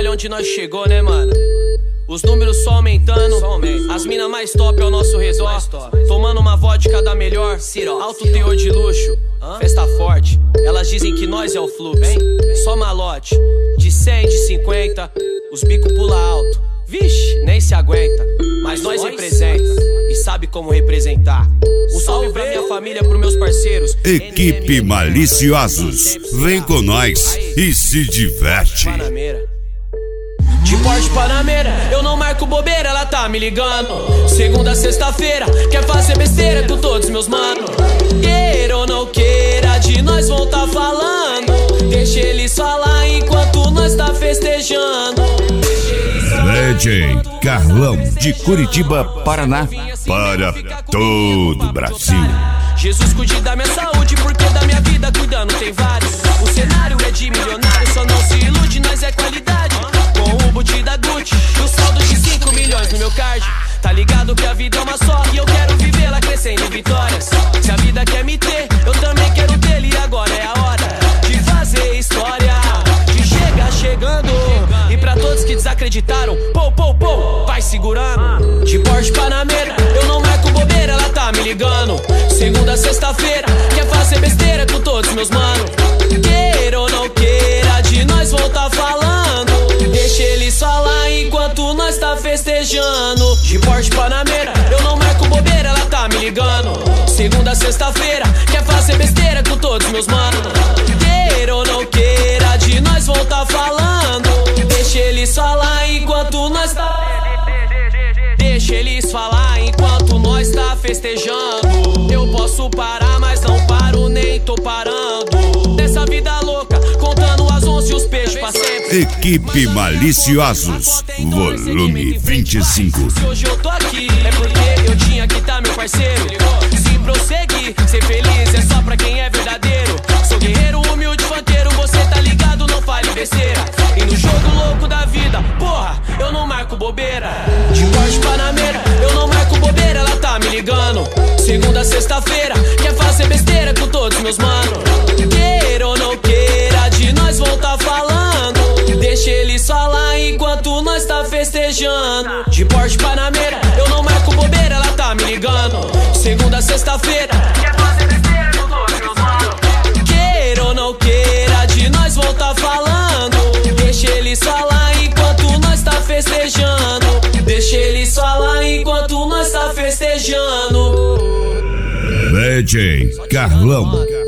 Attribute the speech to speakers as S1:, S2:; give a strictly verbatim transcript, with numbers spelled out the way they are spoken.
S1: olha onde nós chegou, né, mano? Os números só aumentando, só aumenta. As mina mais top ao nosso redor, tomando uma vodka da melhor, alto teor de luxo, Hã? Festa forte. Elas dizem que nós é o fluxo, só malote. De cem, de cinquenta, os bico pula alto. Vixe, nem se aguenta, mas nós representa e sabe como representar. Um salve pra minha família, pros meus parceiros.
S2: Equipe Maliciosos, vem com nós e se diverte.
S1: De Porsche Panamera, eu não marco bobeira, ela tá me ligando. Segunda, sexta-feira, quer fazer besteira com todos meus manos. Queira ou não queira, de nós vão tá falando. Deixa eles falar enquanto nós tá festejando.
S2: D J Carlão, de Curitiba, Paraná, para todo o Brasil.
S1: Jesus, cuide da minha saúde, porque da minha vida cuidando tem vários. O cenário é de milionário, só não se ilude, nós é qualidade. Com o boot da Gucci e o saldo de cinco milhões no meu card. Tá ligado que a vida é uma só e eu quero vivê-la crescendo em vitórias. Se a vida quer me ter, eu também quero ter, e agora é a hora de fazer história, de chegar chegando. E pra todos que desacreditaram, pô, pô, pô, vai segurando. De Porsche Panamera, eu não marco bobeira, ela tá me ligando. Segunda, sexta-feira, quer fazer besteira com todos meus manos. Queira ou não queira, de nós vão tá falando. Deixa eles falar enquanto nós tá festejando. De Porsche Panamera, eu não marco bobeira, ela tá me ligando. Segunda, sexta-feira, quer fazer besteira com todos meus manos. Queira ou não queira, de nós vão tá falando. Deixa eles falar enquanto nós tá. Deixa eles falar enquanto nós tá festejando. Eu posso parar, mas não paro, nem tô parando. Nessa vida louca, contando as onças e os peixes pra sempre.
S2: Equipe Maliciosos, volume vinte e cinco.
S1: Se hoje eu tô aqui, é porque eu tinha que tá, meu parceiro. Se prosseguir, ser feliz é só pra quem é verdadeiro. Sou guerreiro, humilde, fanqueiro, você tá ligado, não fale besteira. E no jogo louco da vida, porra, eu não marco bobeira. De Porsche Panamera, eu não marco bobeira, ela tá me ligando. Segunda, sexta-feira, quer fazer besteira com todos meus manos. Queira ou não queira, de nós vão tá falando. Deixa eles falar enquanto nós tá festejando. De Porsche Panamera, eu não marco bobeira, ela tá me ligando. Segunda, sexta-feira, quer fazer besteira com todos meus manos. Queira ou não queira, de nós vão tá falando. Deixa eles falar enquanto nós tá festejando. Deixa eles falar enquanto nós tá festejando.
S2: D J Carlão,